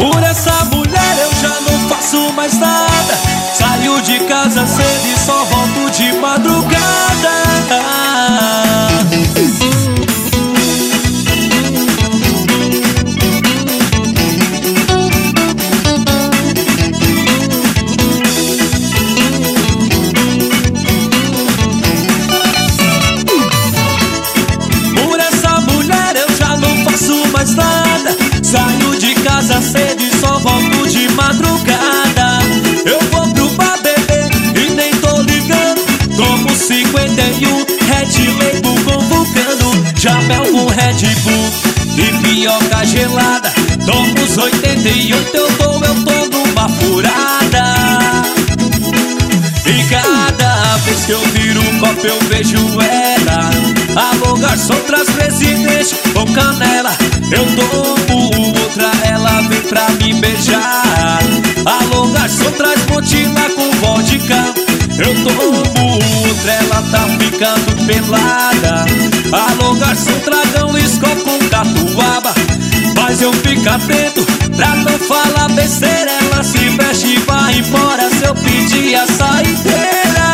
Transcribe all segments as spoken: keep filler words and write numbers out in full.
Por essa mulher eu já não faço mais nada. Saio de casa cedo e só volto de madrugada. Por essa mulher eu já não faço mais nada. Saio de casa cedo e só volto de madrugada. Eu vou pro bar beber e nem tô ligando. Tomo cinquenta e um Red Label com Vulcano, Jamel com Red Bull e pioca gelada. Tomo os oitenta e oito, eu tô, eu tô numa furada. E cada vez que eu viro um copo eu vejo ela. Alô garçom, traz presidente com canela. Eu tomo outra, ela vem pra me beijar. Alô garçom, traz mochila com vodka. Eu tomo outra, ela tá ficando pelada. Alô garçom, traga um Skol com catuaba. Mas eu fico atento pra não falar besteira. Ela se veste e vai embora se eu pedir a saideira.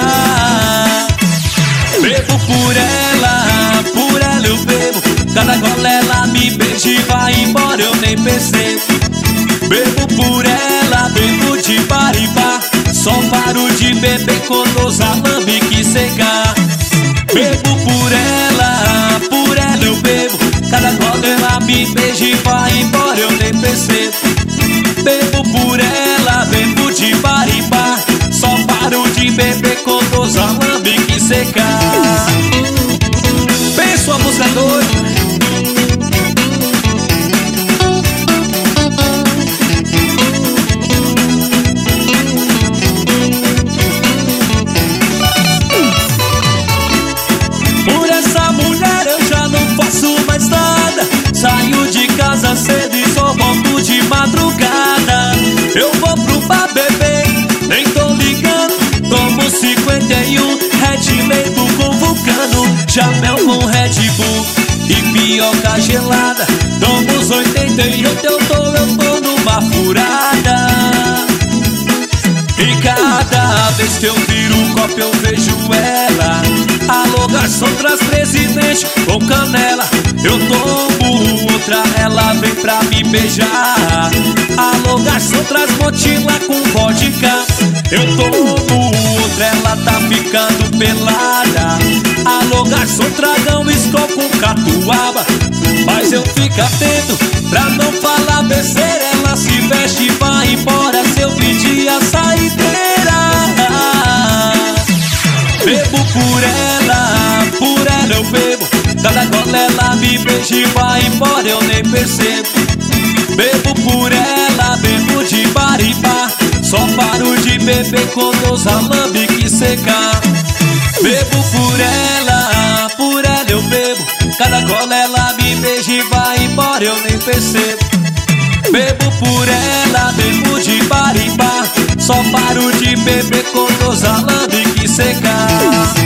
Bebo por ela, por ela eu bebo. Cada gole ela me beija e vai embora, eu nem percebo. Bebo por ela, bebo de bar em bar. Só paro de beber quando os alambiques secar. Bebo por ela, por ela eu bebo. Cada gole ela me beija e vai embora, eu nem percebo. Bebo por ela, bebo de bar em bar. Só paro de beber quando os alambiques secar. Penso a música doida. Por essa mulher eu já não faço mais nada. Saio de casa cedo e só volto de madrugada. Eu vou pro bar beber, nem tô ligando. Tomo cinquenta e um Red Label com Vulcano, Jamel com Red Bull e pioca gelada. Tomo os oitenta e oito, eu tô, eu tô numa furada. E cada vez que eu viro um copo eu vejo ela. Alô garçom, traz presidente com canela. Eu tomo outra, ela vem pra me beijar. Alô garçom, traz mochila com vodka. Eu tomo outra, ela tá ficando pelada. Alô garçom, traga um Skol com catuaba. Mas eu fico atento pra não falar besteira. Ela se veste e vai embora se eu pedir a saideira. Bebo por ela, por ela eu bebo. Cada gole ela me beija e vai embora, eu nem percebo. Bebo por ela, bebo de bar em bar. Só paro de beber quando os alambiques secar. Bebo por ela, por ela eu bebo. Cada gole ela me beija e vai embora, eu nem percebo. Bebo por ela, bebo de bar em bar. Só paro de beber quando os alambiques secar.